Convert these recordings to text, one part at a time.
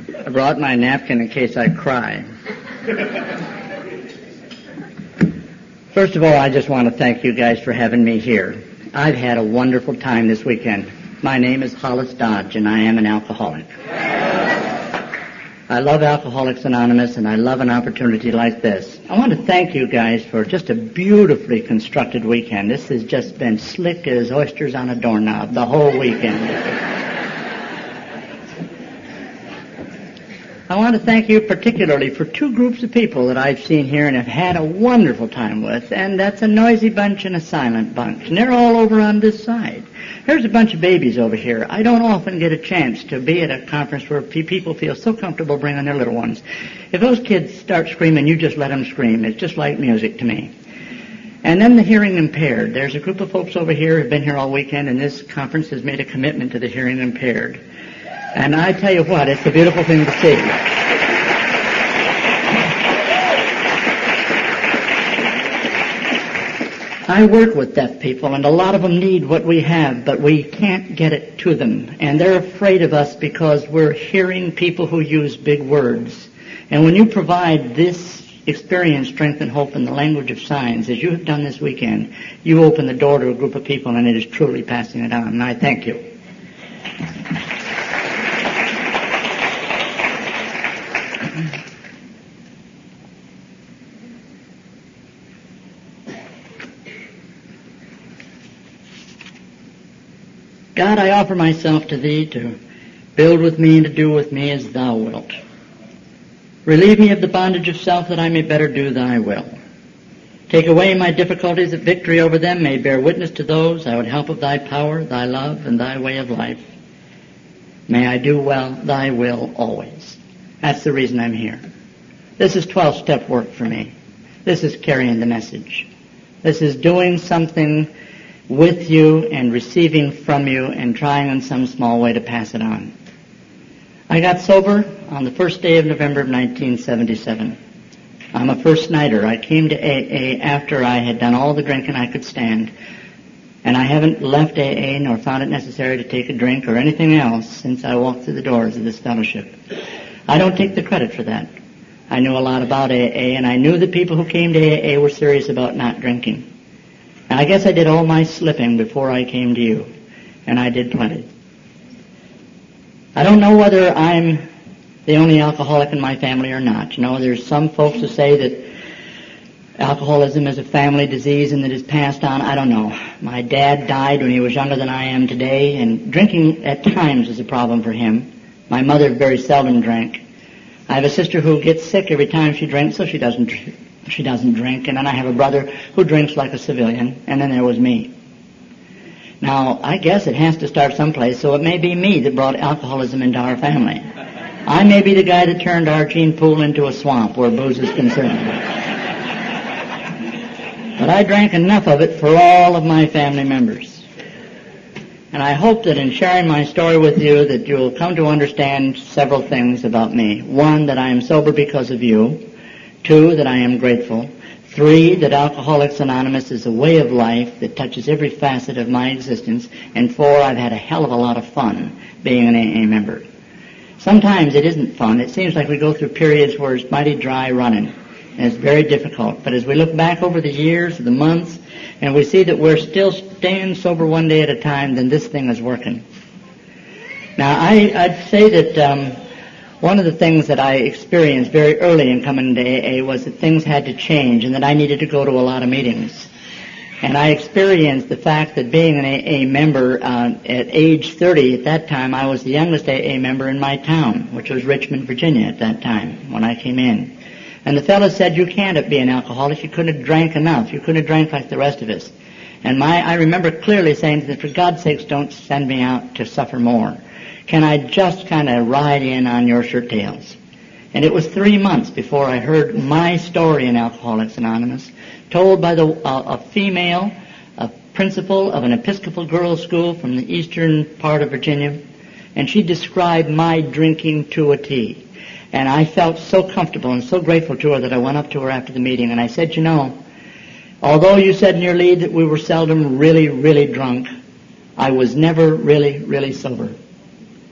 I brought my napkin in case I cry. First of all, I just want to thank you guys for having me here. I've had a wonderful time this weekend. My name is Hollis Dodge, and I am an alcoholic. I love Alcoholics Anonymous, and I love an opportunity like this. I want to thank you guys for just a beautifully constructed weekend. This has just been slick as oysters on a doorknob the whole weekend. I want to thank you particularly for two groups of people that I've seen here and have had a wonderful time with, and that's a noisy bunch and a silent bunch, and they're all over on this side. There's a bunch of babies over here. I don't often get a chance to be at a conference where people feel so comfortable bringing their little ones. If those kids start screaming, you just let them scream. It's just like music to me. And then the hearing impaired. There's a group of folks over here who have been here all weekend, and this conference has made a commitment to the hearing impaired. And I tell you what, it's a beautiful thing to see. I work with deaf people, and a lot of them need what we have, but we can't get it to them. And they're afraid of us because we're hearing people who use big words. And when you provide this experience, strength, and hope in the language of signs, as you have done this weekend, you open the door to a group of people, and it is truly passing it on. And I thank you. God, I offer myself to Thee to build with me and to do with me as Thou wilt. Relieve me of the bondage of self that I may better do Thy will. Take away my difficulties that victory over them may bear witness to those I would help of Thy power, Thy love, and Thy way of life. May I do well Thy will always. That's the reason I'm here. This is 12-step work for me. This is carrying the message. This is doing something with you and receiving from you and trying in some small way to pass it on. I got sober on the first day of November of 1977. I'm a first nighter. I came to AA after I had done all the drinking I could stand, and I haven't left AA nor found it necessary to take a drink or anything else since I walked through the doors of this fellowship. I don't take the credit for that. I knew a lot about AA, and I knew the people who came to AA were serious about not drinking. And I guess I did all my slipping before I came to you, and I did plenty. I don't know whether I'm the only alcoholic in my family or not. You know, there's some folks who say that alcoholism is a family disease and that it's passed on. I don't know. My dad died when he was younger than I am today, and drinking at times is a problem for him. My mother very seldom drank. I have a sister who gets sick every time she drinks, so she doesn't drink. And then I have a brother who drinks like a civilian, and then there was me. Now, I guess it has to start someplace, so it may be me that brought alcoholism into our family. I may be the guy that turned our gene pool into a swamp where booze is concerned. But I drank enough of it for all of my family members. And I hope that in sharing my story with you that you will come to understand several things about me. One, that I am sober because of you. 2, that I am grateful. 3, that Alcoholics Anonymous is a way of life that touches every facet of my existence. And 4, I've had a hell of a lot of fun being an AA member. Sometimes it isn't fun. It seems like we go through periods where it's mighty dry running, and it's very difficult. But as we look back over the years, the months, and we see that we're still staying sober one day at a time, then this thing is working. Now, I'd say that one of the things that I experienced very early in coming into AA was that things had to change and that I needed to go to a lot of meetings. And I experienced the fact that being an AA member at age 30, at that time, I was the youngest AA member in my town, which was Richmond, Virginia at that time when I came in. And the fellow said, you can't be an alcoholic. You couldn't have drank enough. You couldn't have drank like the rest of us. And I remember clearly saying that, for God's sakes, don't send me out to suffer more. Can I just kind of ride in on your shirt tails? And it was 3 months before I heard my story in Alcoholics Anonymous, told by a female, a principal of an Episcopal girls' school from the eastern part of Virginia, and she described my drinking to a T. And I felt so comfortable and so grateful to her that I went up to her after the meeting, and I said, you know, although you said in your lead that we were seldom really, really drunk, I was never really, really sober.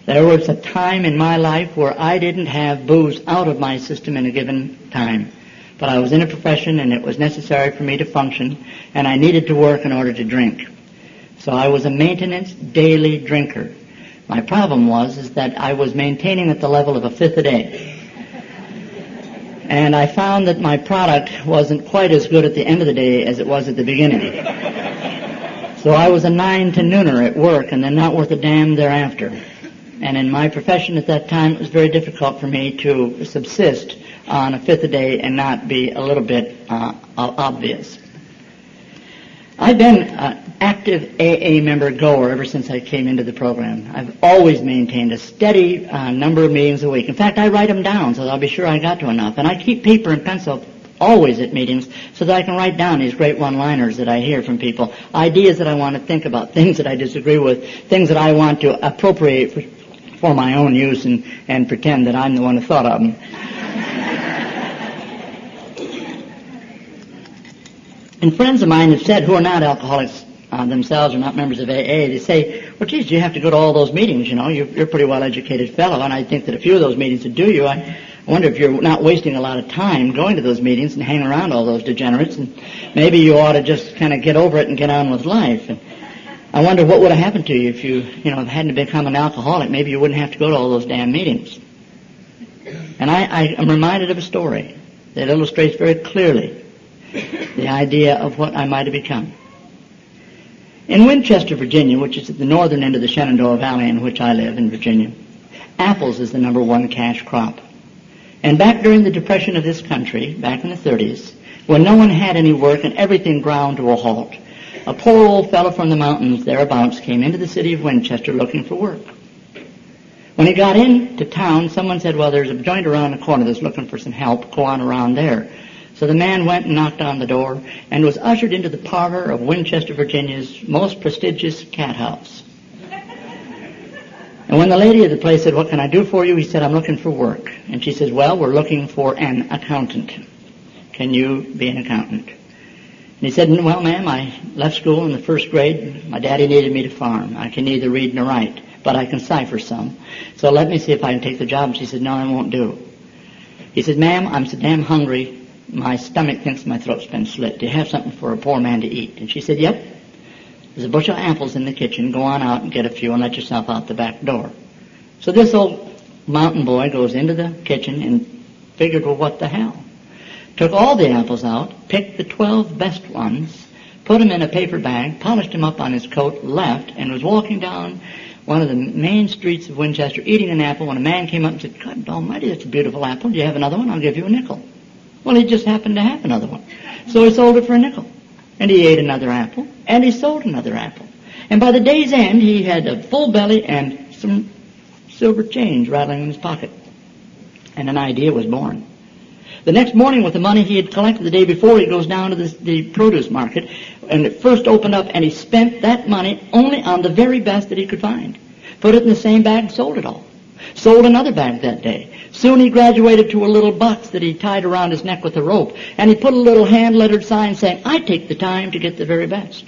There was a time in my life where I didn't have booze out of my system in a given time. But I was in a profession and it was necessary for me to function, and I needed to work in order to drink. So I was a maintenance daily drinker. My problem was that I was maintaining at the level of a fifth a day. And I found that my product wasn't quite as good at the end of the day as it was at the beginning. So I was a 9 to nooner at work and then not worth a damn thereafter. And in my profession at that time, it was very difficult for me to subsist on a fifth a day and not be a little bit obvious. I've been an active AA member goer ever since I came into the program. I've always maintained a steady number of meetings a week. In fact, I write them down so that I'll be sure I got to enough. And I keep paper and pencil always at meetings so that I can write down these great one-liners that I hear from people, ideas that I want to think about, things that I disagree with, things that I want to appropriate for my own use and pretend that I'm the one who thought of them. And friends of mine have said, who are not alcoholics themselves or not members of AA, they say, well, geez, you have to go to all those meetings, you know. You're a pretty well-educated fellow, and I think that a few of those meetings would do you. I wonder if you're not wasting a lot of time going to those meetings and hanging around all those degenerates, and maybe you ought to just kind of get over it and get on with life. And I wonder what would have happened to you if you hadn't become an alcoholic. Maybe you wouldn't have to go to all those damn meetings. And I am reminded of a story that illustrates very clearly the idea of what I might have become. In Winchester, Virginia, which is at the northern end of the Shenandoah Valley in which I live in Virginia, apples is the number one cash crop. And back during the Depression of this country, back in the 30s, when no one had any work and everything ground to a halt, a poor old fellow from the mountains thereabouts came into the city of Winchester looking for work. When he got into town, someone said, well, there's a joint around the corner that's looking for some help. Go on around there. So the man went and knocked on the door and was ushered into the parlor of Winchester, Virginia's most prestigious cat house. And when the lady of the place said, what can I do for you? He said, I'm looking for work. And she says, well, we're looking for an accountant. Can you be an accountant? And he said, well, ma'am, I left school in the first grade. My daddy needed me to farm. I can neither read nor write, but I can cipher some. So let me see if I can take the job. And she said, no, I won't do. He said, ma'am, I'm so damn hungry. My stomach thinks my throat's been slit. Do you have something for a poor man to eat? And she said, yep. There's a bushel of apples in the kitchen. Go on out and get a few and let yourself out the back door. So this old mountain boy goes into the kitchen and figured, well, what the hell? Took all the apples out, picked the 12 best ones, put them in a paper bag, polished them up on his coat, left, and was walking down one of the main streets of Winchester eating an apple when a man came up and said, God almighty, that's a beautiful apple. Do you have another one? I'll give you a nickel. Well, he just happened to have another one. So he sold it for a nickel. And he ate another apple, and he sold another apple. And by the day's end, he had a full belly and some silver change rattling in his pocket. And an idea was born. The next morning, with the money he had collected the day before, he goes down to the produce market, and it first opened up, and he spent that money only on the very best that he could find. Put it in the same bag and sold it all. Sold another bag that day. Soon he graduated to a little box that he tied around his neck with a rope, and he put a little hand-lettered sign saying, I take the time to get the very best.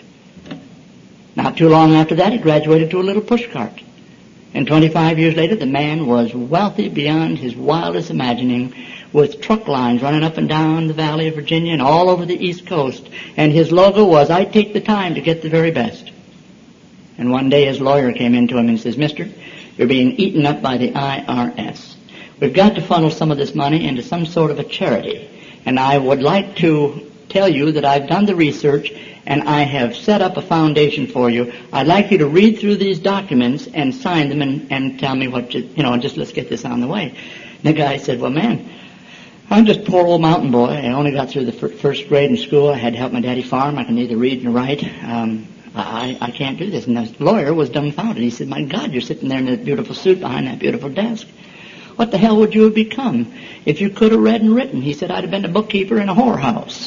Not too long after that, he graduated to a little pushcart. And 25 years later, the man was wealthy beyond his wildest imagining, with truck lines running up and down the Valley of Virginia and all over the East Coast. And his logo was, I take the time to get the very best. And one day his lawyer came in to him and says, Mister, you're being eaten up by the IRS. We've got to funnel some of this money into some sort of a charity. And I would like to tell you that I've done the research and I have set up a foundation for you. I'd like you to read through these documents and sign them and tell me what just let's get this on the way. And the guy said, well, man, I'm just a poor old mountain boy. I only got through the first grade in school. I had to help my daddy farm. I can neither read nor write. I can't do this. And the lawyer was dumbfounded. He said, my God, you're sitting there in that beautiful suit behind that beautiful desk. What the hell would you have become if you could have read and written? He said, I'd have been a bookkeeper in a whorehouse.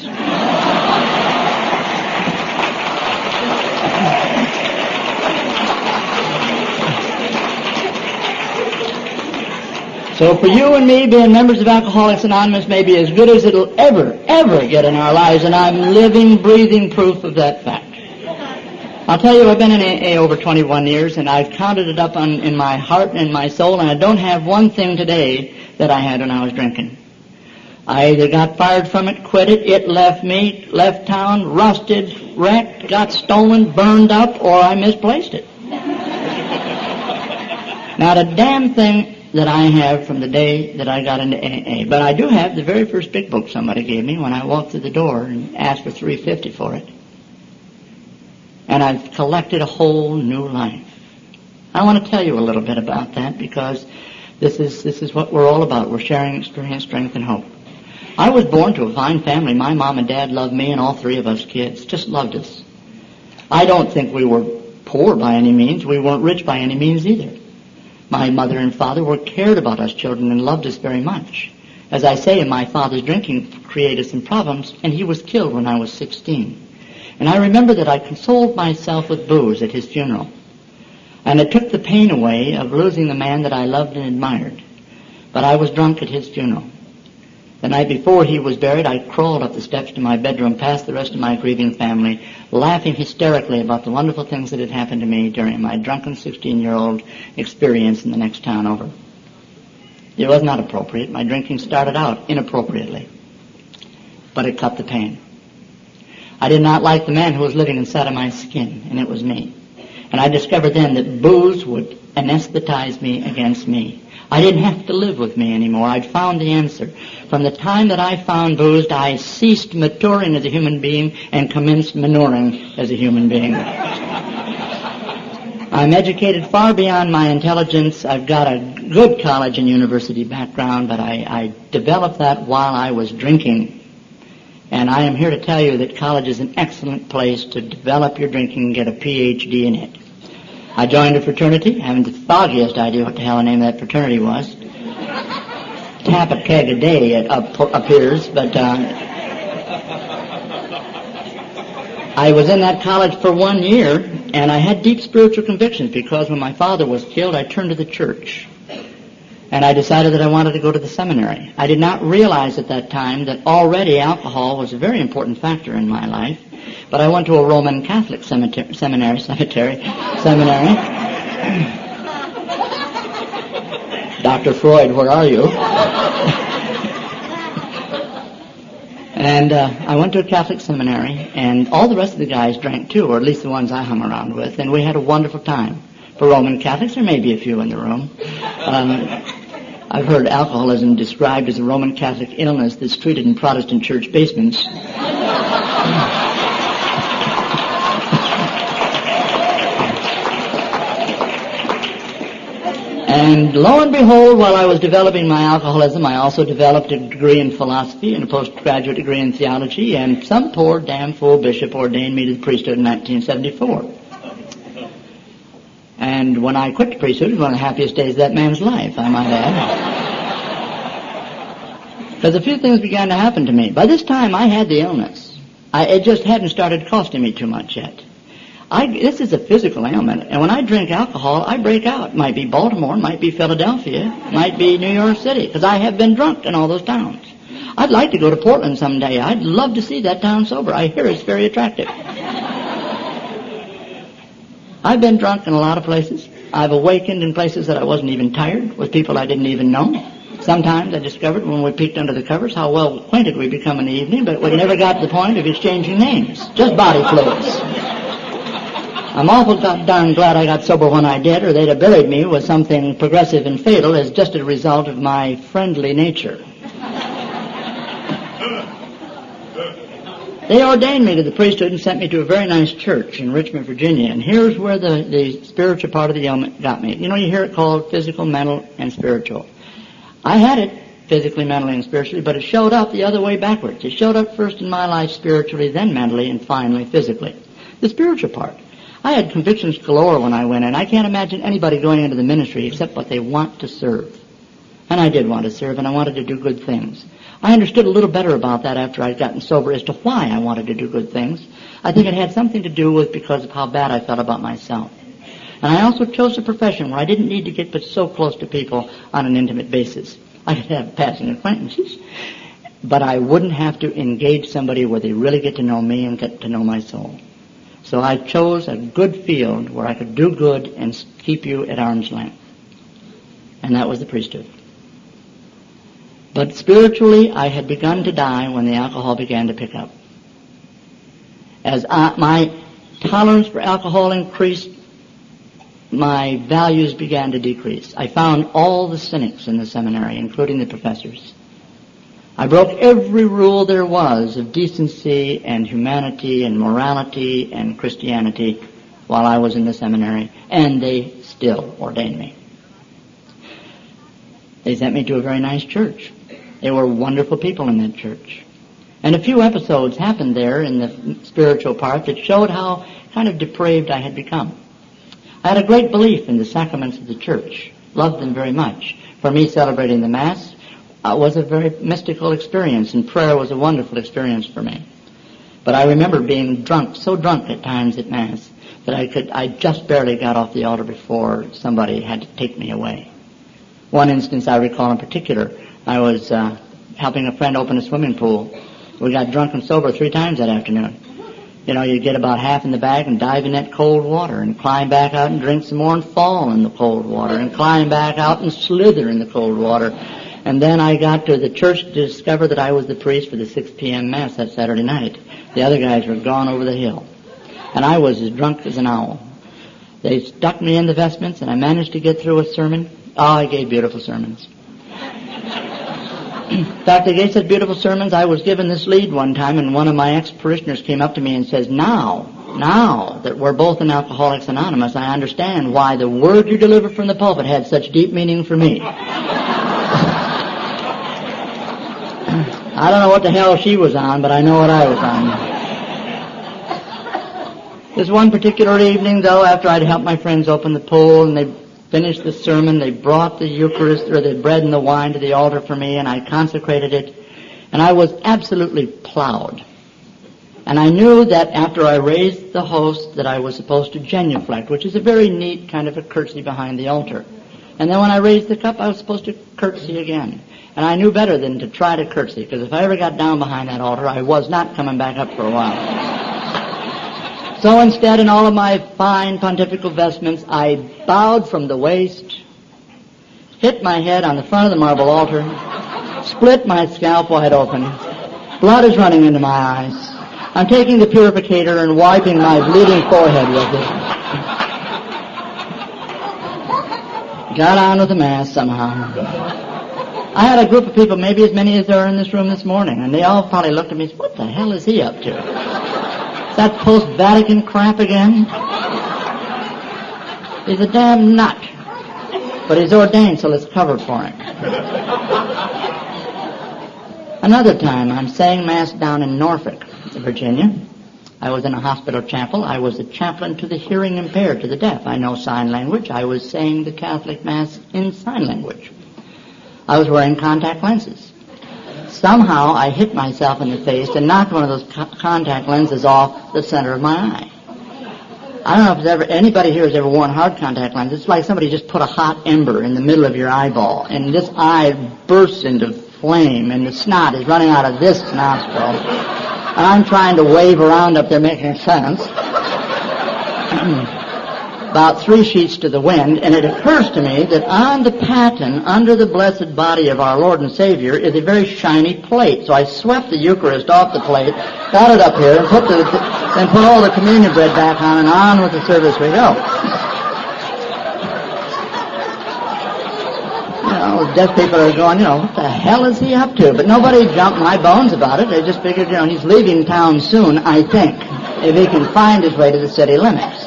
So for you and me, being members of Alcoholics Anonymous may be as good as it'll ever get in our lives, and I'm living, breathing proof of that fact. I'll tell you, I've been in AA over 21 years, and I've counted it up in my heart and in my soul, and I don't have one thing today that I had when I was drinking. I either got fired from it, quit it, it left me, left town, rusted, wrecked, got stolen, burned up, or I misplaced it. Not a damn thing that I have from the day that I got into AA. But I do have the very first big book somebody gave me when I walked through the door and asked for $3.50 for it. And I've collected a whole new life. I want to tell you a little bit about that because this is what we're all about. We're sharing experience, strength, and hope. I was born to a fine family. My mom and dad loved me and all three of us kids. Just loved us. I don't think we were poor by any means. We weren't rich by any means either. My mother and father were cared about us children and loved us very much. As I say, my father's drinking created some problems, and he was killed when I was 16. And I remember that I consoled myself with booze at his funeral. And it took the pain away of losing the man that I loved and admired. But I was drunk at his funeral. The night before he was buried, I crawled up the steps to my bedroom, past the rest of my grieving family, laughing hysterically about the wonderful things that had happened to me during my drunken 16-year-old experience in the next town over. It was not appropriate. My drinking started out inappropriately. But it cut the pain. I did not like the man who was living inside of my skin, and it was me. And I discovered then that booze would anesthetize me against me. I didn't have to live with me anymore. I'd found the answer. From the time that I found booze, I ceased maturing as a human being and commenced manuring as a human being. I'm educated far beyond my intelligence. I've got a good college and university background, but I developed that while I was drinking. And I am here to tell you that college is an excellent place to develop your drinking and get a Ph.D. in it. I joined a fraternity. I haven't the foggiest idea what the hell the name of that fraternity was. Tap a keg a day, it appears, but I was in that college for 1 year, and I had deep spiritual convictions because when my father was killed, I turned to the church. And I decided that I wanted to go to the seminary. I did not realize at that time that already alcohol was a very important factor in my life. But I went to a Roman Catholic seminary. Dr. Freud, where are you? And I went to a Catholic seminary, and all the rest of the guys drank too, or at least the ones I hung around with, and we had a wonderful time. For Roman Catholics, there may be a few in the room. I've heard alcoholism described as a Roman Catholic illness that's treated in Protestant church basements. And lo and behold, while I was developing my alcoholism, I also developed a degree in philosophy and a postgraduate degree in theology, and some poor damn fool bishop ordained me to the priesthood in 1974. And when I quit the priesthood, it was one of the happiest days of that man's life, I might add. Because a few things began to happen to me. By this time, I had the illness. It just hadn't started costing me too much yet. This is a physical ailment, and when I drink alcohol, I break out. It might be Baltimore, might be Philadelphia, might be New York City, because I have been drunk in all those towns. I'd like to go to Portland someday. I'd love to see that town sober. I hear it's very attractive. I've been drunk in a lot of places. I've awakened in places that I wasn't even tired, with people I didn't even know. Sometimes I discovered when we peeked under the covers how well acquainted we'd become in the evening, but we never got to the point of exchanging names, just body fluids. I'm awful darn glad I got sober when I did, or they'd have buried me with something progressive and fatal as just a result of my friendly nature. They ordained me to the priesthood and sent me to a very nice church in Richmond, Virginia. And here's where the spiritual part of the ailment got me. You know, you hear it called physical, mental, and spiritual. I had it physically, mentally, and spiritually, but it showed up the other way backwards. It showed up first in my life spiritually, then mentally, and finally physically. The spiritual part. I had convictions galore when I went in. I can't imagine anybody going into the ministry except what they want to serve. And I did want to serve, and I wanted to do good things. I understood a little better about that after I'd gotten sober as to why I wanted to do good things. I think it had something to do with because of how bad I felt about myself. And I also chose a profession where I didn't need to get but so close to people on an intimate basis. I could have passing acquaintances, but I wouldn't have to engage somebody where they really get to know me and get to know my soul. So I chose a good field where I could do good and keep you at arm's length. And that was the priesthood. But spiritually, I had begun to die when the alcohol began to pick up. As my tolerance for alcohol increased, my values began to decrease. I found all the cynics in the seminary, including the professors. I broke every rule there was of decency and humanity and morality and Christianity while I was in the seminary, and they still ordained me. They sent me to a very nice church. They were wonderful people in that church. And a few episodes happened there in the spiritual part that showed how kind of depraved I had become. I had a great belief in the sacraments of the church, loved them very much. For me, celebrating the Mass was a very mystical experience, and prayer was a wonderful experience for me. But I remember being drunk, so drunk at times at Mass, that I just barely got off the altar before somebody had to take me away. One instance I recall in particular, I was helping a friend open a swimming pool. We got drunk and sober 3 times that afternoon. You know, you get about half in the bag and dive in that cold water and climb back out and drink some more and fall in the cold water and climb back out and slither in the cold water. And then I got to the church to discover that I was the priest for the 6 p.m. Mass that Saturday night. The other guys were gone over the hill. And I was as drunk as an owl. They stuck me in the vestments and I managed to get through a sermon. Oh, I gave beautiful sermons. In fact, I gave such beautiful sermons, I was given this lead one time, and one of my ex-parishioners came up to me and says, now that we're both in Alcoholics Anonymous, I understand why the word you delivered from the pulpit had such deep meaning for me. I don't know what the hell she was on, but I know what I was on. This one particular evening, though, after I'd helped my friends open the pool and they finished the sermon, they brought the Eucharist, or the bread and the wine, to the altar for me, and I consecrated it, and I was absolutely plowed. And I knew that after I raised the host that I was supposed to genuflect, which is a very neat kind of a curtsy behind the altar. And then when I raised the cup, I was supposed to curtsy again. And I knew better than to try to curtsy, because if I ever got down behind that altar, I was not coming back up for a while. So instead, in all of my fine pontifical vestments, I bowed from the waist, hit my head on the front of the marble altar, split my scalp wide open. Blood is running into my eyes. I'm taking the purificator and wiping my bleeding forehead with it. Got on with the Mass somehow. I had a group of people, maybe as many as there are in this room this morning, and they all probably looked at me and said, what the hell is he up to? That post-Vatican crap again? He's a damn nut. But he's ordained, so let's cover for him. Another time, I'm saying Mass down in Norfolk, Virginia. I was in a hospital chapel. I was the chaplain to the hearing impaired, to the deaf. I know sign language. I was saying the Catholic Mass in sign language. I was wearing contact lenses. Somehow I hit myself in the face and knocked one of those contact lenses off the center of my eye. I don't know if anybody here has ever worn hard contact lenses. It's like somebody just put a hot ember in the middle of your eyeball, and this eye bursts into flame, and the snot is running out of this nostril. And I'm trying to wave around up there making sense. About 3 sheets to the wind, and it occurs to me that on the paten, under the blessed body of our Lord and Savior, is a very shiny plate. So I swept the Eucharist off the plate, got it up here, and put all the communion bread back on, and on with the service we go. You know, deaf people are going, what the hell is he up to? But nobody jumped my bones about it. They just figured, he's leaving town soon, I think, if he can find his way to the city limits.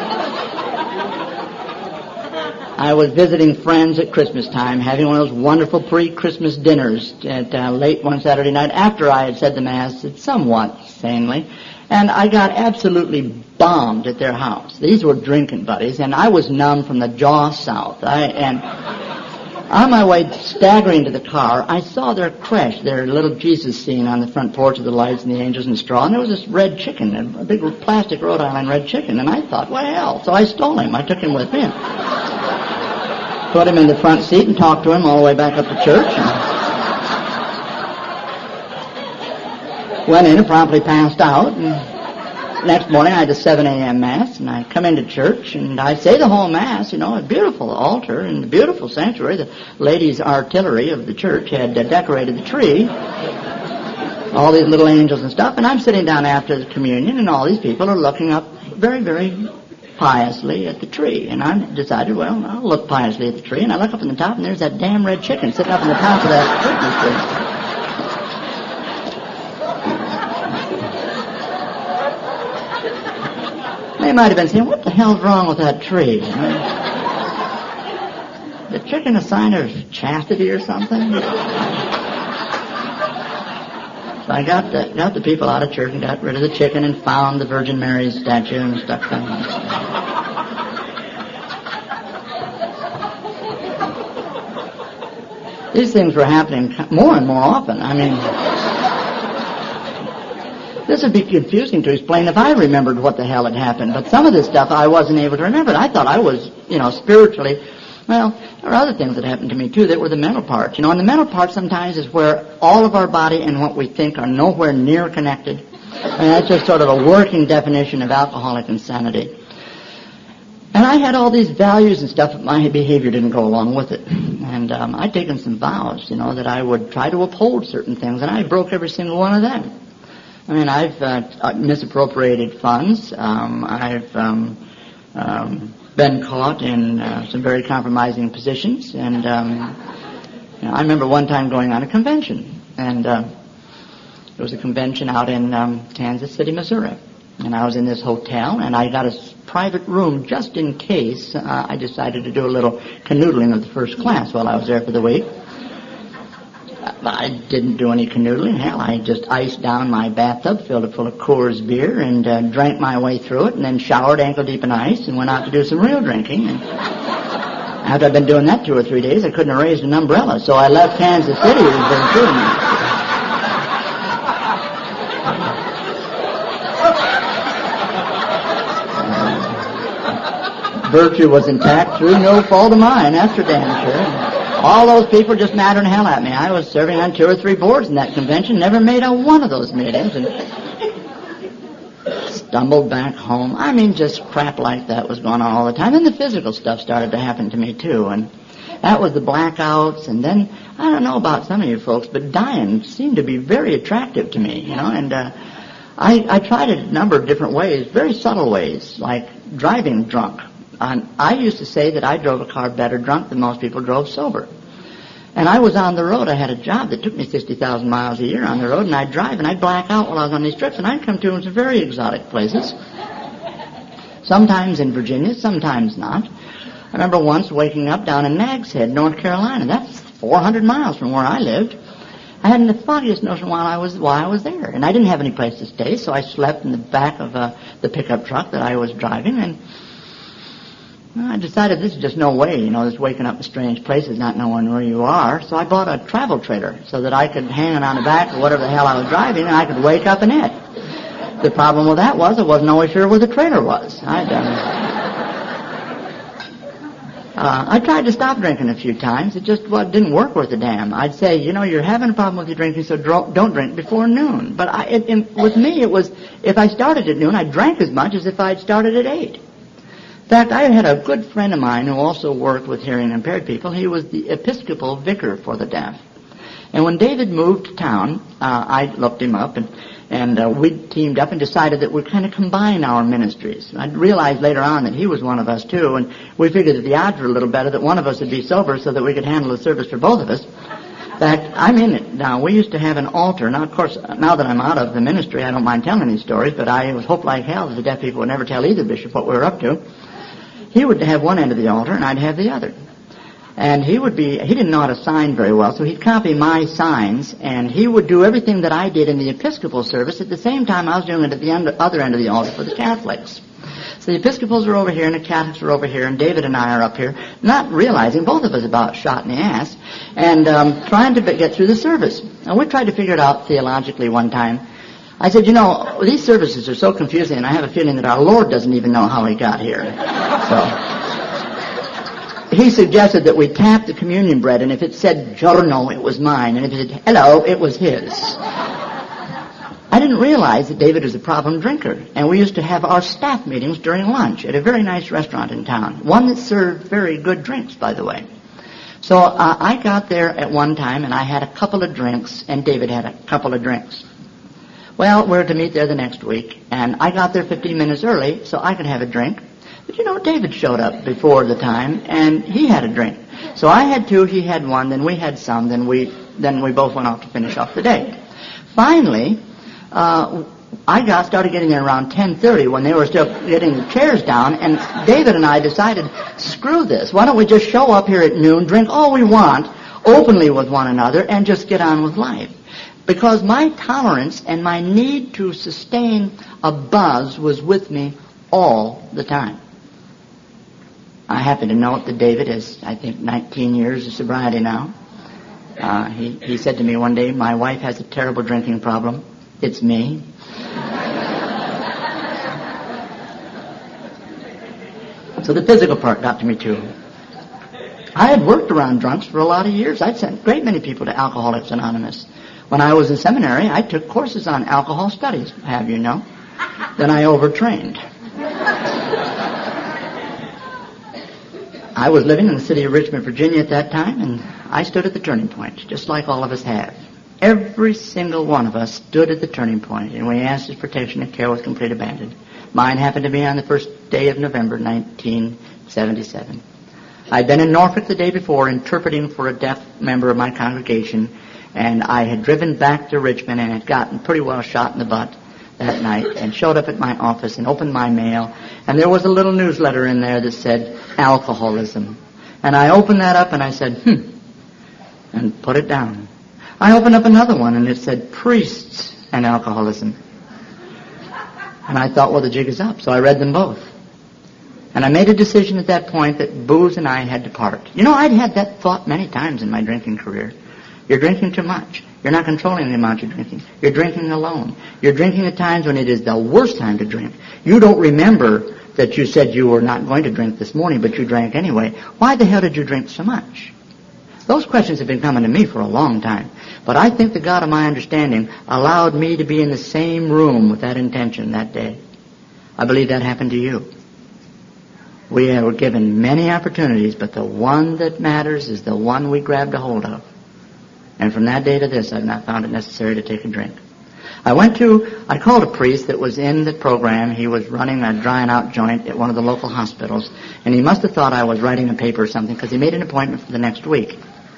I was visiting friends at Christmas time, having one of those wonderful pre-Christmas dinners at late one Saturday night after I had said the Mass, somewhat sanely, and I got absolutely bombed at their house. These were drinking buddies, and I was numb from the jaw south. And on my way staggering to the car, I saw their creche, their little Jesus scene on the front porch with the lights and the angels and straw, and there was this red chicken, a big plastic Rhode Island red chicken, and I thought, well, so I stole him. I took him with me. Put him in the front seat and talked to him all the way back up to church. Went in and promptly passed out. And next morning I had a 7 a.m. Mass, and I come into church, and I say the whole Mass, a beautiful altar and a beautiful sanctuary. The ladies' artillery of the church had decorated the tree, all these little angels and stuff, and I'm sitting down after the communion, and all these people are looking up very, very piously at the tree. And I decided, well, I'll look piously at the tree, and I look up in the top, and there's that damn red chicken sitting up in the top of that Christmas tree. They might have been saying, what the hell's wrong with that tree? The chicken a sign of chastity or something? So I got the people out of church and got rid of the chicken and found the Virgin Mary's statue and stuck them. These things were happening more and more often. This would be confusing to explain if I remembered what the hell had happened, but some of this stuff I wasn't able to remember. I thought I was, spiritually, well, there are other things that happened to me too that were the mental part. And the mental part sometimes is where all of our body and what we think are nowhere near connected. And that's just sort of a working definition of alcoholic insanity. And I had all these values and stuff, but my behavior didn't go along with it. And I'd taken some vows, that I would try to uphold certain things, and I broke every single one of them. I've misappropriated funds. I've been caught in some very compromising positions. And I remember one time going on a convention. And it was a convention out in Kansas City, Missouri. And I was in this hotel, and I got a private room just in case I decided to do a little canoodling of the first class while I was there for the week. I didn't do any canoodling. Hell, I just iced down my bathtub, filled it full of Coors beer, and drank my way through it, and then showered ankle deep in ice, and went out to do some real drinking. And after I'd been doing that 2 or 3 days, I couldn't have raised an umbrella, so I left Kansas City with virtue was intact through no fault of mine, that's for damn sure. All those people just mattering hell at me. I was serving on 2 or 3 boards in that convention, never made a one of those meetings, and stumbled back home. Just crap like that was going on all the time. And the physical stuff started to happen to me, too. And that was the blackouts. And then, I don't know about some of you folks, but dying seemed to be very attractive to me, And I tried it a number of different ways, very subtle ways, like driving drunk. I used to say that I drove a car better drunk than most people drove sober. And I was on the road. I had a job that took me 60,000 miles a year on the road, and I'd drive, and I'd black out while I was on these trips, and I'd come to some very exotic places. Sometimes in Virginia, sometimes not. I remember once waking up down in Nags Head, North Carolina. That's 400 miles from where I lived. I hadn't the foggiest notion why I was there. And I didn't have any place to stay, so I slept in the back of the pickup truck that I was driving, and I decided this is just no way, this waking up in strange places, not knowing where you are. So I bought a travel trailer so that I could hang it on the back of whatever the hell I was driving, and I could wake up in it. The problem with that was I wasn't always sure where the trailer was. I tried to stop drinking a few times. It just didn't work worth a damn. I'd say, you're having a problem with your drinking, so don't drink before noon. But with me, it was, if I started at noon, I drank as much as if I'd started at 8. In fact, I had a good friend of mine who also worked with hearing impaired people. He was the Episcopal vicar for the deaf. And when David moved to town, I looked him up, and we teamed up and decided that we'd kind of combine our ministries. I realized later on that he was one of us too, and we figured that the odds were a little better that one of us would be sober so that we could handle the service for both of us. In fact, I'm in it now. We used to have an altar. Now, of course, now that I'm out of the ministry, I don't mind telling these stories, but I was hoped like hell that the deaf people would never tell either bishop what we were up to. He would have one end of the altar, and I'd have the other. And he didn't know how to sign very well, so he'd copy my signs, and he would do everything that I did in the Episcopal service at the same time I was doing it at the other end of the altar for the Catholics. So the Episcopals are over here, and the Catholics are over here, and David and I are up here, not realizing, both of us about shot in the ass, and trying to get through the service. And we tried to figure it out theologically one time. I said, these services are so confusing, and I have a feeling that our Lord doesn't even know how he got here. So he suggested that we tap the communion bread, and if it said giorno, it was mine, and if it said hello, it was his. I didn't didn't realize that David was a problem drinker, and we used to have our staff meetings during lunch at a very nice restaurant in town, one that served very good drinks, by the way. So I got there at one time, and I had a couple of drinks, and David had a couple of drinks. Well, we're to meet there the next week, and I got there 15 minutes early so I could have a drink. But David showed up before the time, and he had a drink. So I had two, he had one, then we had some, then we both went off to finish off the day. Finally, I started getting there around 10:30 when they were still getting the chairs down, and David and I decided, screw this. Why don't we just show up here at noon, drink all we want, openly with one another, and just get on with life? Because my tolerance and my need to sustain a buzz was with me all the time. I happen to note that David has, I think, 19 years of sobriety now. He said to me one day, my wife has a terrible drinking problem. It's me. So the physical part got to me too. I had worked around drunks for a lot of years. I'd sent a great many people to Alcoholics Anonymous. When I was in seminary, I took courses on alcohol studies, have you know. Then I overtrained. I was living in the city of Richmond, Virginia at that time, and I stood at the turning point, just like all of us have. Every single one of us stood at the turning point, and we asked His protection and care with complete abandon. Mine happened to be on the first day of November, 1977. I'd been in Norfolk the day before interpreting for a deaf member of my congregation, and I had driven back to Richmond and had gotten pretty well shot in the butt that night and showed up at my office and opened my mail, and there was a little newsletter in there that said alcoholism. And I opened that up and I said, and put it down. I opened up another one and it said priests and alcoholism. And I thought, well, the jig is up, so I read them both. And I made a decision at that point that booze and I had to part. I'd had that thought many times in my drinking career. You're drinking too much. You're not controlling the amount you're drinking. You're drinking alone. You're drinking at times when it is the worst time to drink. You don't remember that you said you were not going to drink this morning, but you drank anyway. Why the hell did you drink so much? Those questions have been coming to me for a long time. But I think the God of my understanding allowed me to be in the same room with that intention that day. I believe that happened to you. We were given many opportunities, but the one that matters is the one we grabbed a hold of. And from that day to this, I've not found it necessary to take a drink. I called a priest that was in the program. He was running a drying out joint at one of the local hospitals, and he must have thought I was writing a paper or something because he made an appointment for the next week.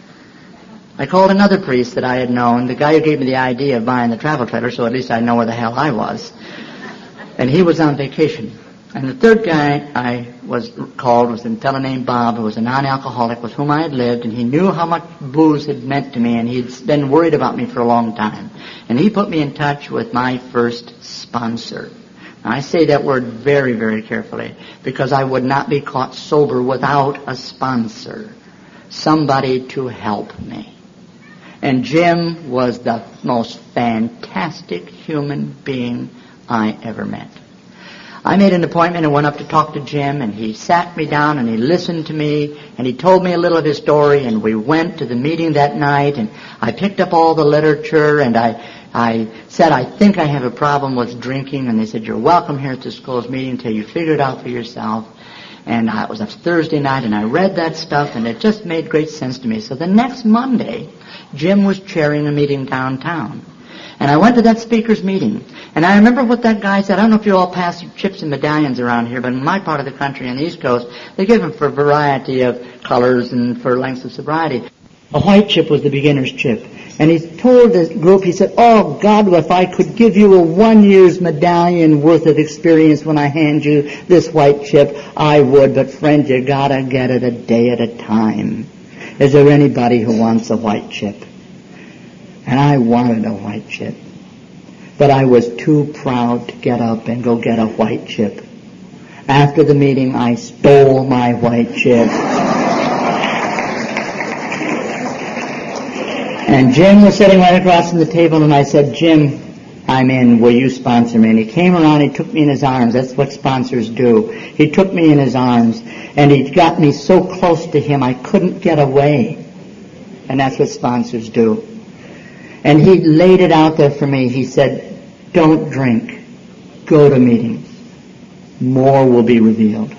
I called another priest that I had known, the guy who gave me the idea of buying the travel trailer, so at least I know where the hell I was. And he was on vacation. And the third guy I called was a fellow named Bob, who was a non-alcoholic with whom I had lived, and he knew how much booze had meant to me, and he'd been worried about me for a long time. And he put me in touch with my first sponsor. Now, I say that word very, very carefully, because I would not be caught sober without a sponsor, somebody to help me. And Jim was the most fantastic human being I ever met. I made an appointment and went up to talk to Jim, and he sat me down and he listened to me, and he told me a little of his story, and we went to the meeting that night, and I picked up all the literature, and I said, I think I have a problem with drinking, and they said, you're welcome here at this closed meeting until you figure it out for yourself. And it was a Thursday night, and I read that stuff, and it just made great sense to me. So the next Monday, Jim was chairing a meeting downtown. And I went to that speaker's meeting. And I remember what that guy said. I don't know if you all pass chips and medallions around here, but in my part of the country, on the East Coast, they give them for a variety of colors and for lengths of sobriety. A white chip was the beginner's chip. And he told the group, he said, oh, God, if I could give you a 1 year's medallion worth of experience when I hand you this white chip, I would. But, friend, you got to get it a day at a time. Is there anybody who wants a white chip? And I wanted a white chip. But I was too proud to get up and go get a white chip. After the meeting, I stole my white chip. And Jim was sitting right across from the table, and I said, Jim, I'm in. Will you sponsor me? And he came around, he took me in his arms. That's what sponsors do. He took me in his arms, and he got me so close to him I couldn't get away. And that's what sponsors do. And he laid it out there for me. He said, don't drink. Go to meetings. More will be revealed.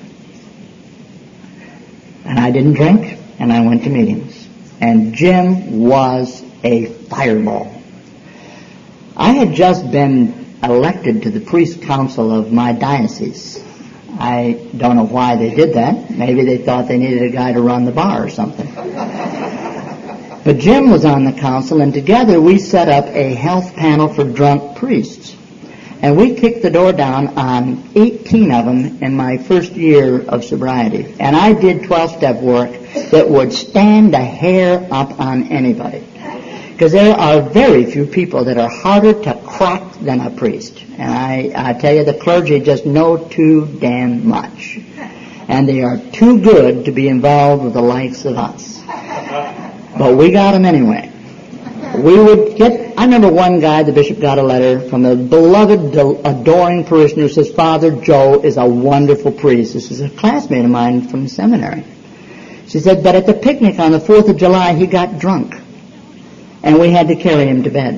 And I didn't drink, and I went to meetings. And Jim was a fireball. I had just been elected to the priest council of my diocese. I don't know why they did that. Maybe they thought they needed a guy to run the bar or something. But Jim was on the council, and together we set up a health panel for drunk priests. And we kicked the door down on 18 of them in my first year of sobriety. And I did 12-step work that would stand a hair up on anybody. Because there are very few people that are harder to crack than a priest. And I tell you, the clergy just know too damn much. And they are too good to be involved with the likes of us. But we got them anyway. I remember one guy, the bishop got a letter from a beloved, adoring parishioner who says, Father Joe is a wonderful priest. This is a classmate of mine from the seminary. She said, but at the picnic on the 4th of July, he got drunk. And we had to carry him to bed.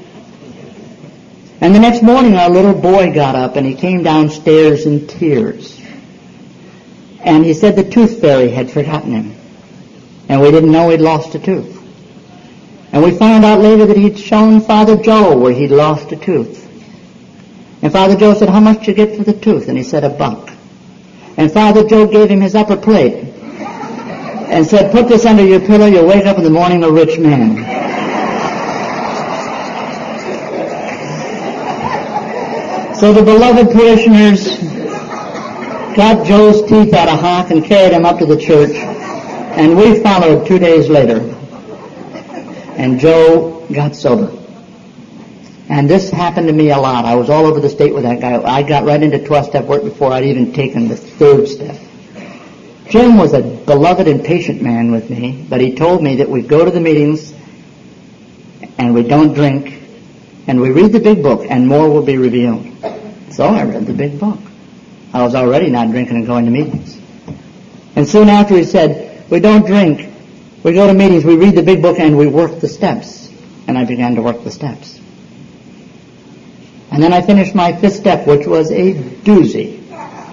And the next morning, our little boy got up and he came downstairs in tears. And he said the tooth fairy had forgotten him. And we didn't know he'd lost a tooth. And we found out later that he'd shown Father Joe where he'd lost a tooth. And Father Joe said, how much did you get for the tooth? And he said, $1. And Father Joe gave him his upper plate and said, put this under your pillow, you'll wake up in the morning a rich man. So the beloved parishioners got Joe's teeth out of hock and carried him up to the church, and we followed 2 days later. And Joe got sober. And this happened to me a lot. I was all over the state with that guy. I got right into 12-step work before I'd even taken the 3rd step. Jim was a beloved and patient man with me, but he told me that we go to the meetings and we don't drink and we read the big book and more will be revealed. So I read the big book. I was already not drinking and going to meetings. And soon after he said, we don't drink. We go to meetings, we read the big book, and we work the steps. And I began to work the steps. And then I finished my 5th step, which was a doozy.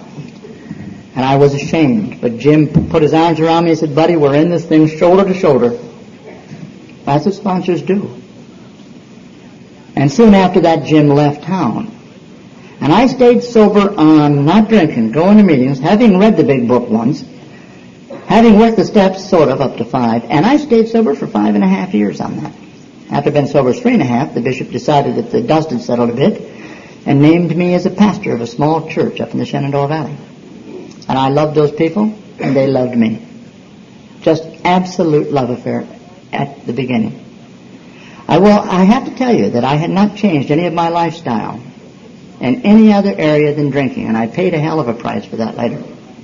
And I was ashamed. But Jim put his arms around me and said, buddy, we're in this thing shoulder to shoulder. That's what sponsors do. And soon after that, Jim left town. And I stayed sober on not drinking, going to meetings, having read the big book once, having worked the steps sort of up to 5, and I stayed sober for 5.5 years on that. After being sober 3.5, the bishop decided that the dust had settled a bit and named me as a pastor of a small church up in the Shenandoah Valley. And I loved those people, and they loved me. Just absolute love affair at the beginning. I have to tell you that I had not changed any of my lifestyle in any other area than drinking, and I paid a hell of a price for that later.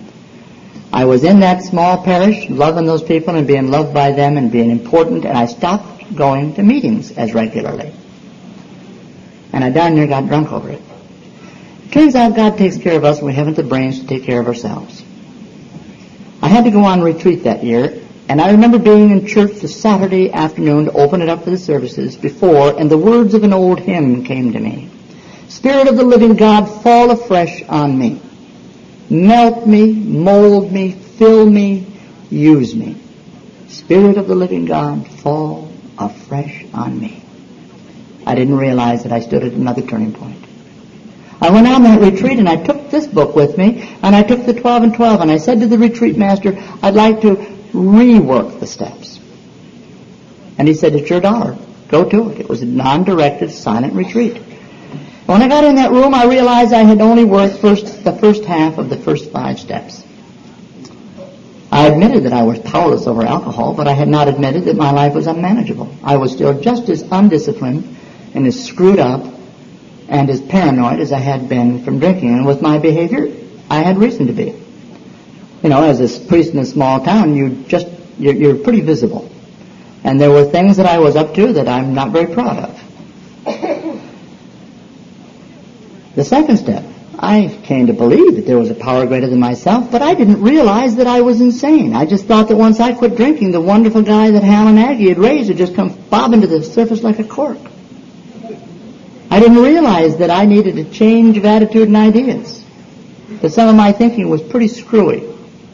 I was in that small parish, loving those people and being loved by them and being important, and I stopped going to meetings as regularly. And I darn near got drunk over it. It turns out God takes care of us and we haven't the brains to take care of ourselves. I had to go on retreat that year, and I remember being in church the Saturday afternoon to open it up for the services before, and the words of an old hymn came to me. Spirit of the living God, fall afresh on me. Melt me, mold me, fill me, use me. Spirit of the living God, fall afresh on me. I didn't realize that I stood at another turning point. I went on that retreat and I took this book with me, and I took the 12 and 12, and I said to the retreat master, I'd like to rework the steps. And he said, it's your dollar. Go to it. It was a non-directed, silent retreat. When I got in that room, I realized I had only worked the first half of the first 5 steps. I admitted that I was powerless over alcohol, but I had not admitted that my life was unmanageable. I was still just as undisciplined and as screwed up and as paranoid as I had been from drinking. And with my behavior, I had reason to be. You know, as a priest in a small town, you're pretty visible. And there were things that I was up to that I'm not very proud of. The second step, I came to believe that there was a power greater than myself, but I didn't realize that I was insane. I just thought that once I quit drinking, the wonderful guy that Hal and Aggie had raised would just come bobbing to the surface like a cork. I didn't realize that I needed a change of attitude and ideas, that some of my thinking was pretty screwy.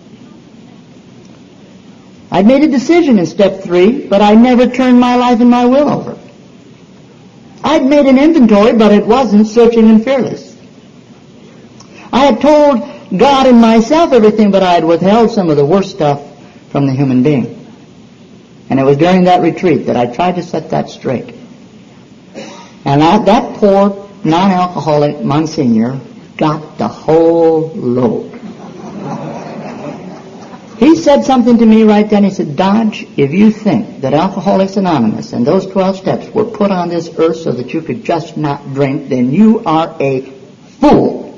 I'd made a decision in step 3, but I never turned my life and my will over. I'd made an inventory, but it wasn't searching and fearless. I had told God and myself everything, but I had withheld some of the worst stuff from the human being. And it was during that retreat that I tried to set that straight. And that poor non-alcoholic Monsignor got the whole load. He said something to me right then. He said, Dodge, if you think that Alcoholics Anonymous and those 12 steps were put on this earth so that you could just not drink, then you are a fool.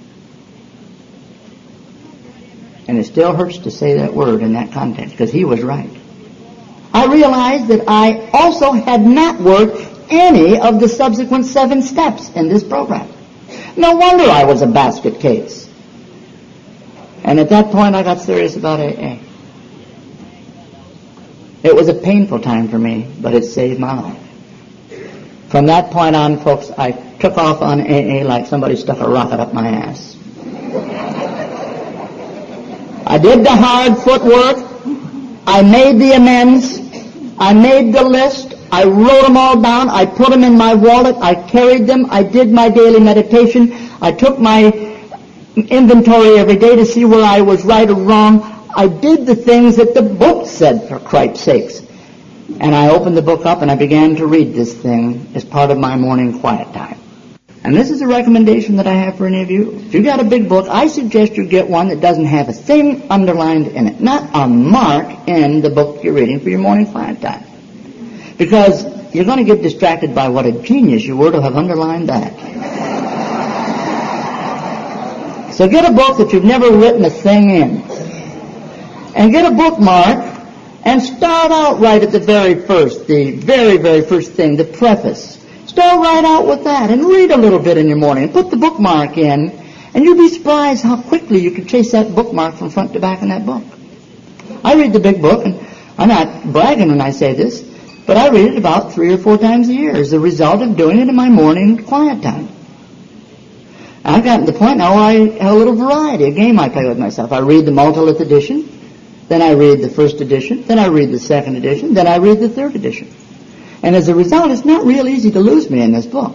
And it still hurts to say that word in that context, because he was right. I realized that I also had not worked any of the subsequent 7 steps in this program. No wonder I was a basket case. And at that point, I got serious about AA. It was a painful time for me, but it saved my life. From that point on, folks, I took off on AA like somebody stuck a rocket up my ass. I did the hard footwork. I made the amends. I made the list. I wrote them all down. I put them in my wallet. I carried them. I did my daily meditation. I took my inventory every day to see where I was right or wrong. I did the things that the book said, for Christ's sakes. And I opened the book up and I began to read this thing as part of my morning quiet time. And this is a recommendation that I have for any of you. If you got a big book, I suggest you get one that doesn't have a thing underlined in it. Not a mark in the book you're reading for your morning quiet time. Because you're going to get distracted by what a genius you were to have underlined that. So get a book that you've never written a thing in. And get a bookmark and start out right at the very first thing, the preface. Start right out with that and read a little bit in your morning and put the bookmark in, and you'll be surprised how quickly you can trace that bookmark from front to back in that book. I read the big book, and I'm not bragging when I say this, but I read it about 3 or 4 times a year as a result of doing it in my morning quiet time. I've gotten to the point now where I have a little variety, a game I play with myself. I read the multilith edition, then I read the first edition, then I read the second edition, then I read the third edition. And as a result, it's not real easy to lose me in this book.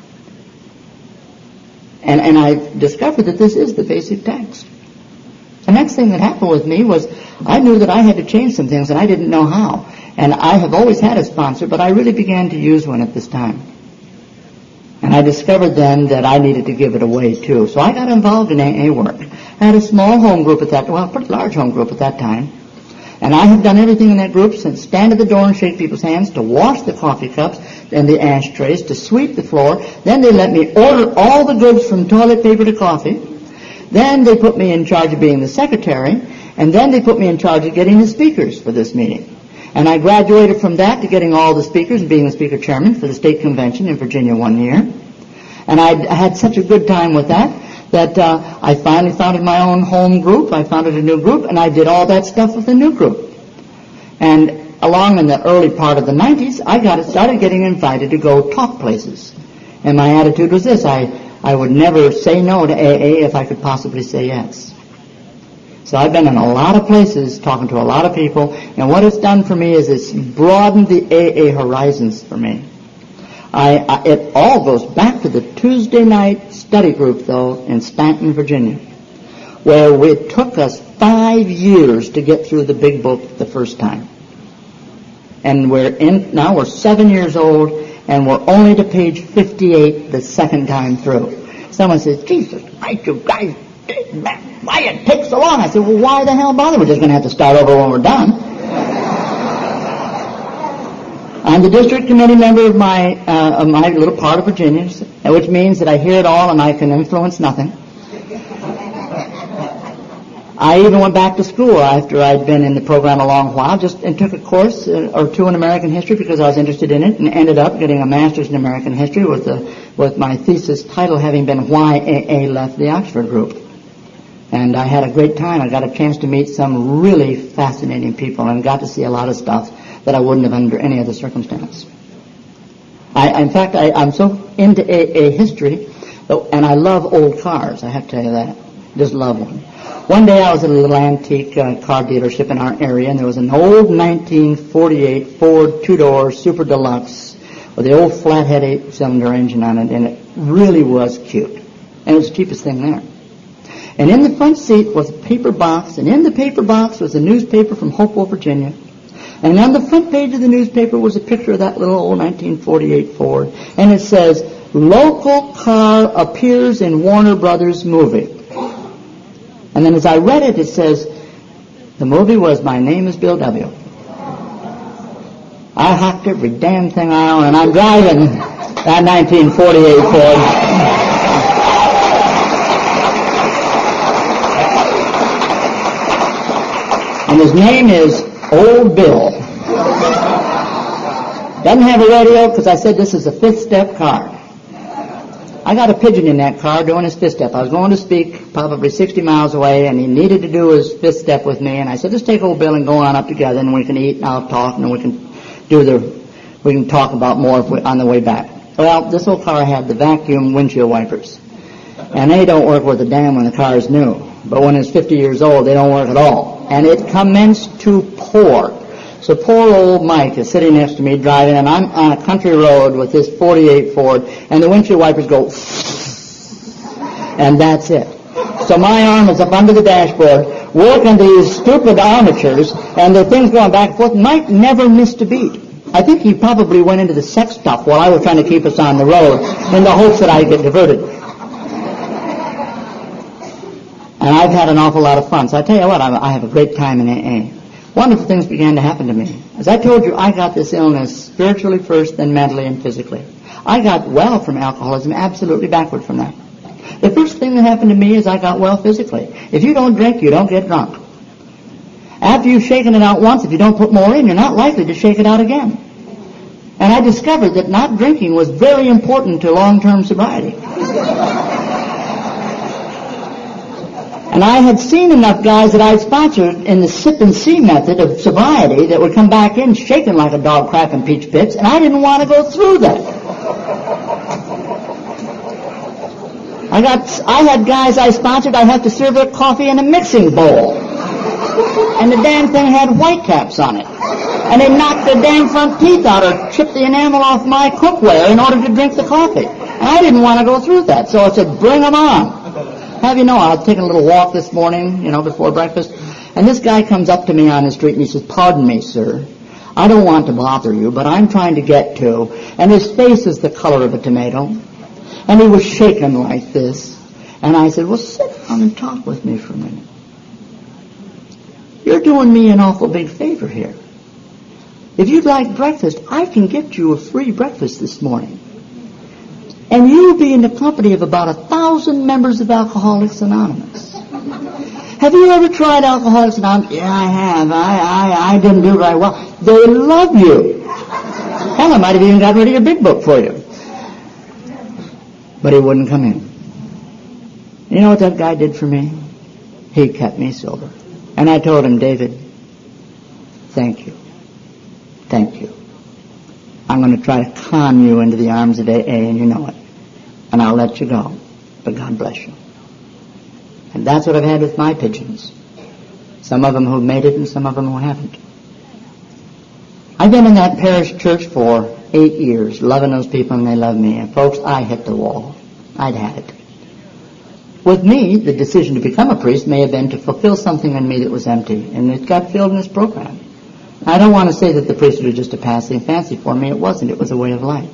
And I discovered that this is the basic text. The next thing that happened with me was I knew that I had to change some things, and I didn't know how. And I have always had a sponsor, but I really began to use one at this time. And I discovered then that I needed to give it away too. So I got involved in AA work. I had a small home group at that, well, a pretty large home group at that time. And I have done everything in that group, since stand at the door and shake people's hands, to wash the coffee cups and the ashtrays, to sweep the floor. Then they let me order all the goods from toilet paper to coffee. Then they put me in charge of being the secretary. And then they put me in charge of getting the speakers for this meeting. And I graduated from that to getting all the speakers and being the speaker chairman for the state convention in Virginia one year. And I had such a good time with that I finally founded my own home group. I founded a new group, and I did all that stuff with the new group. And along in the early part of the 90s, I started getting invited to go talk places. And my attitude was this: I would never say no to AA if I could possibly say yes. So I've been in a lot of places, talking to a lot of people, and what it's done for me is it's broadened the AA horizons for me. It all goes back to the Tuesday night study group, though, in Stanton, Virginia, where it took us 5 years to get through the big book the first time. And now we're 7 years old, and we're only to page 58 the second time through. Someone says, Jesus Christ, you guys, why it takes so long? I said, well, why the hell bother? We're just going to have to start over when we're done. I'm the district committee member of my little part of Virginia, which means that I hear it all and I can influence nothing. I even went back to school after I'd been in the program a long while, and took a course or two in American history because I was interested in it, and ended up getting a master's in American history with my thesis title having been Why AA Left the Oxford Group. And I had a great time. I got a chance to meet some really fascinating people and got to see a lot of stuff that I wouldn't have under any other circumstance. In fact, I'm so into AA history, and I love old cars, I have to tell you that. Just love one. One day I was at a little antique car dealership in our area, and there was an old 1948 Ford two-door Super Deluxe with the old flathead 8-cylinder engine on it, and it really was cute. And it was the cheapest thing there. And in the front seat was a paper box, and in the paper box was a newspaper from Hopewell, Virginia. And on the front page of the newspaper was a picture of that little old 1948 Ford. And it says, "Local car appears in Warner Brothers movie." And then as I read it, it says, the movie was My Name is Bill W. I hocked every damn thing I own, and I'm driving that 1948 Ford. And his name is Old Bill. Doesn't have a radio because I said this is a fifth step car. I got a pigeon in that car doing his fifth step. I was going to speak probably 60 miles away, and he needed to do his fifth step with me. And I said, "Just take Old Bill and go on up together, and we can eat, and I'll talk, and we can talk about more on the way back." Well, this old car had the vacuum windshield wipers, and they don't work worth a damn when the car is new. But when it's 50 years old, they don't work at all. And it commenced to pour. So poor old Mike is sitting next to me driving, and I'm on a country road with this 48 Ford, and the windshield wipers go, and that's it. So my arm is up under the dashboard, working these stupid armatures, and the thing's going back and forth. Mike never missed a beat. I think he probably went into the sex stuff while I was trying to keep us on the road in the hopes that I'd get diverted. And I've had an awful lot of fun. So I tell you what, I have a great time in AA. Wonderful things began to happen to me. As I told you, I got this illness spiritually first, then mentally and physically. I got well from alcoholism, absolutely backward from that. The first thing that happened to me is I got well physically. If you don't drink, you don't get drunk. After you've shaken it out once, if you don't put more in, you're not likely to shake it out again. And I discovered that not drinking was very important to long-term sobriety. And I had seen enough guys that I'd sponsored in the sip and see method of sobriety that would come back in shaking like a dog crapping peach pits, and I didn't want to go through that. I had guys I sponsored, I'd have to serve their coffee in a mixing bowl. And the damn thing had white caps on it. And they knocked their damn front teeth out or chipped the enamel off my cookware in order to drink the coffee. And I didn't want to go through that, so I said, bring them on. Have you know, I was taking a little walk this morning, before breakfast, and this guy comes up to me on the street and he says, "Pardon me, sir. I don't want to bother you, but I'm trying to get to," and his face is the color of a tomato, and he was shaking like this. And I said, "Well, sit down and talk with me for a minute. You're doing me an awful big favor here. If you'd like breakfast, I can get you a free breakfast this morning. And you'll be in the company of about 1,000 members of Alcoholics Anonymous. Have you ever tried Alcoholics Anonymous?" "Yeah, I have. I didn't do very well." "They love you. Hell, I might have even got rid of your big book for you." But he wouldn't come in. You know what that guy did for me? He kept me sober. And I told him, "David, thank you. Thank you. I'm going to try to con you into the arms of AA, and you know it. And I'll let you go. But God bless you." And that's what I've had with my pigeons. Some of them who've made it and some of them who haven't. I've been in that parish church for 8 years, loving those people and they love me. And folks, I hit the wall. I'd had it. With me, the decision to become a priest may have been to fulfill something in me that was empty. And it got filled in this program. I don't want to say that the priesthood was just a passing fancy for me. It wasn't. It was a way of life.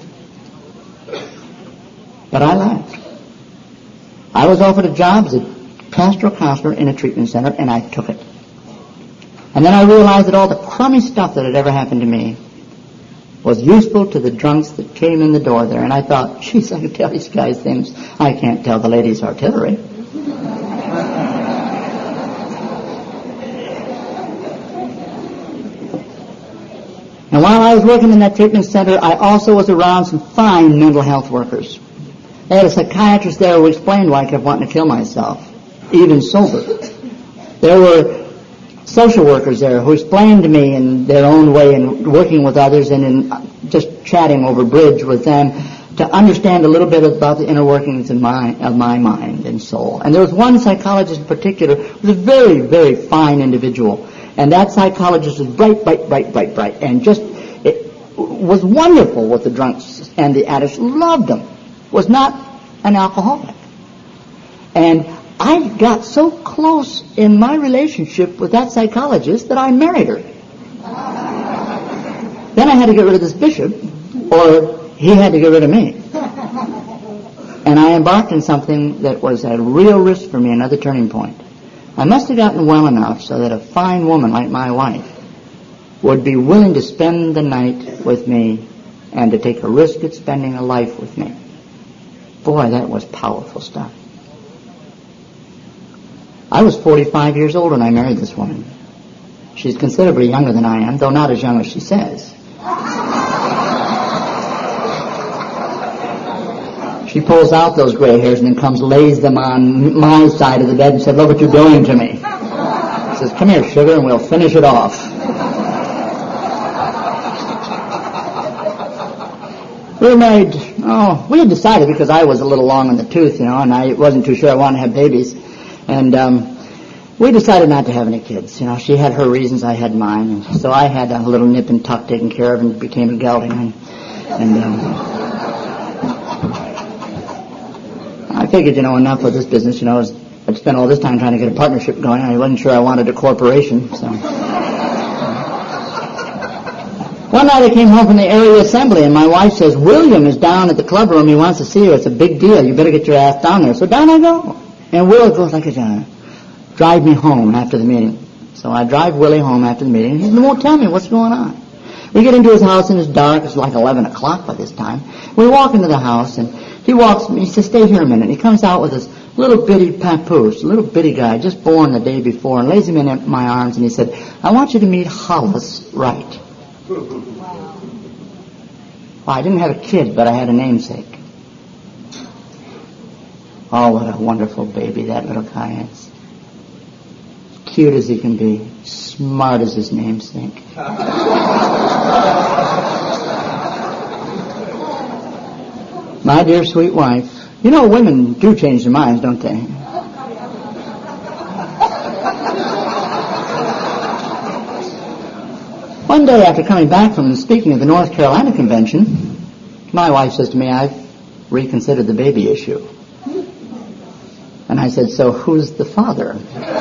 But I laughed. I was offered a job as a pastoral counselor in a treatment center, and I took it. And then I realized that all the crummy stuff that had ever happened to me was useful to the drunks that came in the door there. And I thought, geez, I can tell these guys things I can't tell the ladies' artillery. And while I was working in that treatment center, I also was around some fine mental health workers. They had a psychiatrist there who explained why I kept wanting to kill myself, even sober. There were social workers there who explained to me in their own way in working with others and in just chatting over bridge with them to understand a little bit about the inner workings of my mind and soul. And there was one psychologist in particular who was a very, very fine individual. And that psychologist was bright, and just it was wonderful with the drunks and the addicts. Loved them. Was not an alcoholic. And I got so close in my relationship with that psychologist that I married her. Then I had to get rid of this bishop, or he had to get rid of me. And I embarked in something that was a real risk for me, another turning point. I must have gotten well enough so that a fine woman like my wife would be willing to spend the night with me and to take a risk at spending a life with me. Boy, that was powerful stuff. I was 45 years old when I married this woman. She's considerably younger than I am, though not as young as she says. She pulls out those gray hairs and then comes, lays them on my side of the bed and said, "Look what you're doing to me." She says, "Come here, sugar, and we'll finish it off." We were married, we had decided, because I was a little long in the tooth, and I wasn't too sure I wanted to have babies. And we decided not to have any kids. She had her reasons, I had mine. And so I had a little nip and tuck taken care of and became a gelding. I figured, enough of this business. I'd spent all this time trying to get a partnership going. I wasn't sure I wanted a corporation. So one night I came home from the area assembly, and my wife says, "William is down at the club room. He wants to see you. It's a big deal. You better get your ass down there." So down I go. And Will goes like a drive me home after the meeting. So I drive Willie home after the meeting. He won't tell me what's going on. We get into his house, and it's dark. It's like 11 o'clock by this time. We walk into the house, and he says, "Stay here a minute." He comes out with this little bitty papoose, little bitty guy, just born the day before, and lays him in my arms, and he said, "I want you to meet Hollis Wright." Well, I didn't have a kid, but I had a namesake. Oh, what a wonderful baby that little guy is. Cute as he can be, smart as his namesake. My dear sweet wife. Women do change their minds, don't they? One day after coming back from speaking at the North Carolina convention, my wife says to me, "I've reconsidered the baby issue." And I said, "So who's the father?"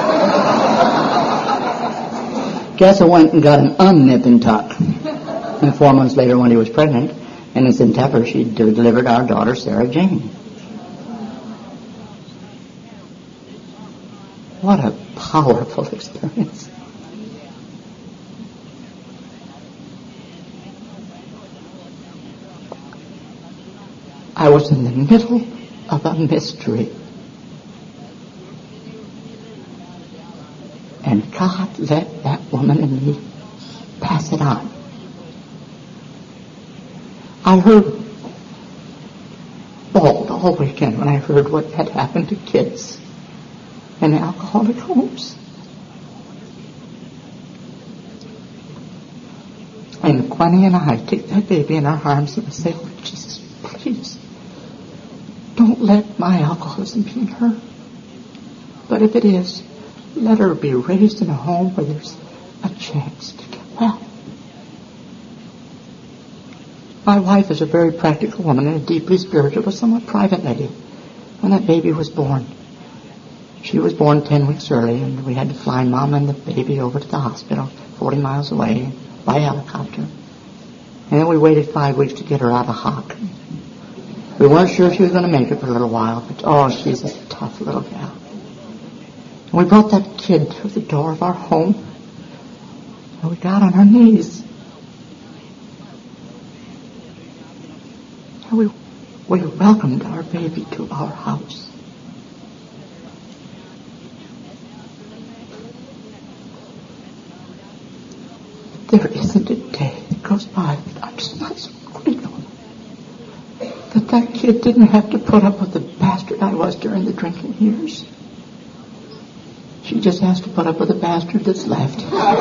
Guess I went and got an unnip and tuck. And 4 months later, when he was pregnant, and in September, she delivered our daughter, Sarah Jane. What a powerful experience. I was in the middle of a mystery. And God let that woman and me pass it on. I heard all weekend when I heard what had happened to kids in alcoholic homes. And Gwenny and I take that baby in our arms and say, "Oh, Jesus, please, don't let my alcoholism be in her. But if it is, let her be raised in a home where there's a chance to get well." My wife is a very practical woman and a deeply spiritual but somewhat private lady. When that baby was born, she was born 10 weeks early, and we had to fly Mom and the baby over to the hospital 40 miles away by helicopter. And then we waited 5 weeks to get her out of hock. We weren't sure if she was going to make it for a little while, but she's a tough little gal. And we brought that kid to the door of our home, and we got on our knees. And we welcomed our baby to our house. There isn't a day that goes by that I'm just not so grateful that kid didn't have to put up with the bastard I was during the drinking years. She just has to put up with the bastard that's left.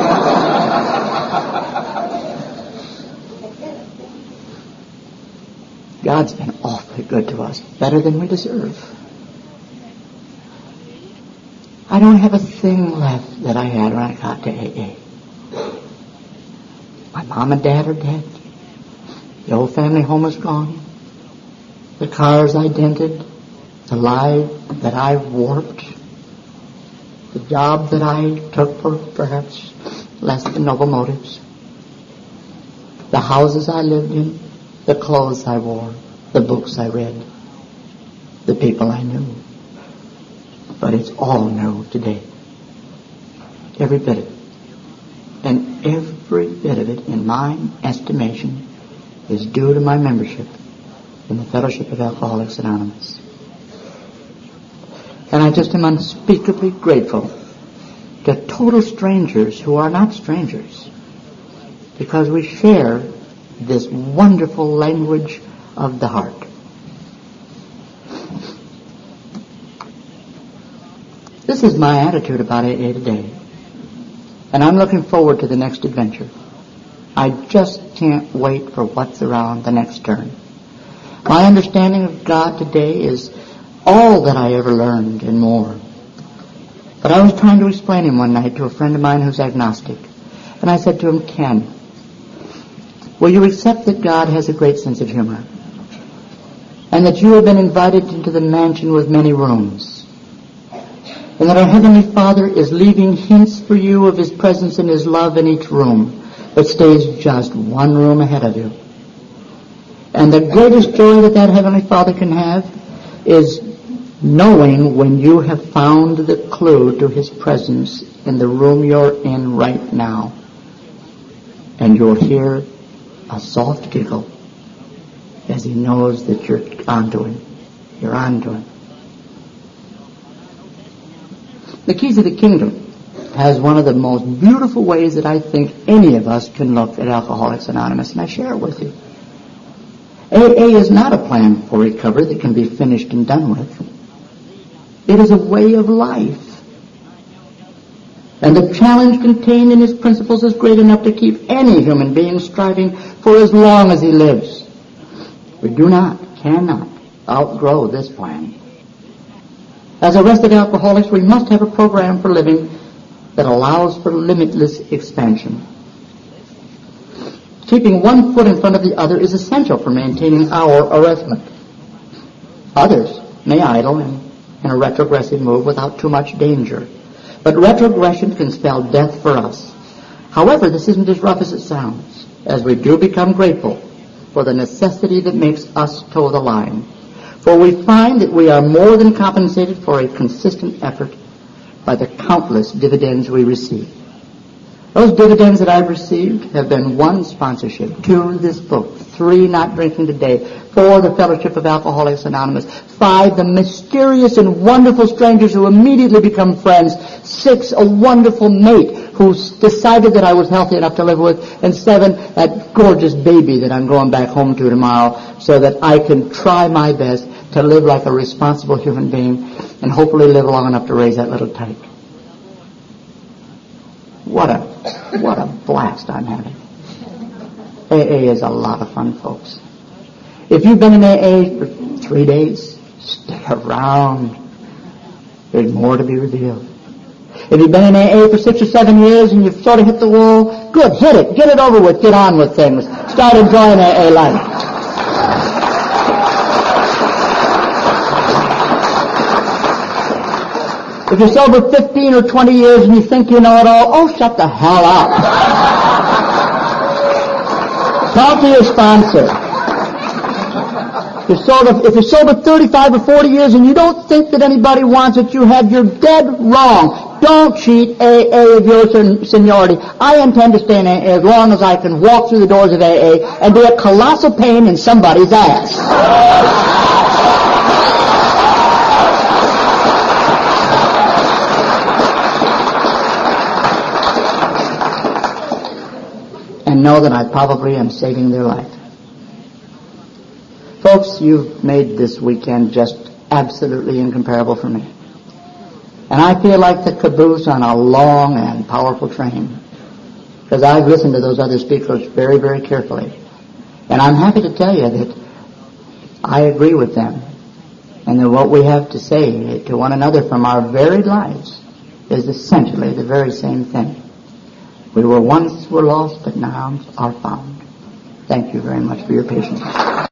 God's been awfully good to us, better than we deserve. I don't have a thing left that I had when I got to AA. My mom and dad are dead. The old family home is gone. The cars I dented, the lie that I warped, the job that I took for perhaps less than noble motives, the houses I lived in, the clothes I wore, the books I read, the people I knew. But it's all new today. Every bit of it. And every bit of it, in my estimation, is due to my membership in the Fellowship of Alcoholics Anonymous. And I just am unspeakably grateful to total strangers who are not strangers, because we share this wonderful language of the heart. This is my attitude about AA today. And I'm looking forward to the next adventure. I just can't wait for what's around the next turn. My understanding of God today is all that I ever learned and more. But I was trying to explain him one night to a friend of mine who's agnostic. And I said to him, Ken, will you accept that God has a great sense of humor? And that you have been invited into the mansion with many rooms? And that our Heavenly Father is leaving hints for you of His presence and His love in each room, but stays just one room ahead of you. And the greatest joy that Heavenly Father can have is knowing when you have found the clue to His presence in the room you're in right now. And you'll hear a soft giggle as He knows that you're onto Him. You're onto Him. The Keys of the Kingdom has one of the most beautiful ways that I think any of us can look at Alcoholics Anonymous, and I share it with you. AA is not a plan for recovery that can be finished and done with. It is a way of life. And the challenge contained in its principles is great enough to keep any human being striving for as long as he lives. We cannot outgrow this plan. As arrested alcoholics, we must have a program for living that allows for limitless expansion. Keeping one foot in front of the other is essential for maintaining our arrestment. Others may idle in a retrogressive move without too much danger. But retrogression can spell death for us. However, this isn't as rough as it sounds, as we do become grateful for the necessity that makes us toe the line. For we find that we are more than compensated for a consistent effort by the countless dividends we receive. Those dividends that I've received have been 1, sponsorship, 2, this book, 3, not drinking today, 4, the Fellowship of Alcoholics Anonymous, 5, the mysterious and wonderful strangers who immediately become friends, 6, a wonderful mate who decided that I was healthy enough to live with, and 7, that gorgeous baby that I'm going back home to tomorrow so that I can try my best to live like a responsible human being and hopefully live long enough to raise that little tyke. What a blast I'm having. AA is a lot of fun, folks. If you've been in AA for 3 days, stick around. There's more to be revealed. If you've been in AA for 6 or 7 years and you've sort of hit the wall, good, hit it. Get it over with. Get on with things. Start enjoying AA life. If you're sober 15 or 20 years and you think you know it all, oh, shut the hell up. Talk to your sponsor. If you're sober 35 or 40 years and you don't think that anybody wants what you have, you're dead wrong. Don't cheat AA of your seniority. I intend to stay in AA as long as I can walk through the doors of AA and be a colossal pain in somebody's ass. And know that I probably am saving their life. Folks, you've made this weekend just absolutely incomparable for me. And I feel like the caboose on a long and powerful train, because I've listened to those other speakers very, very carefully. And I'm happy to tell you that I agree with them, and that what we have to say to one another from our varied lives is essentially the very same thing. We were once lost, but now are found. Thank you very much for your patience.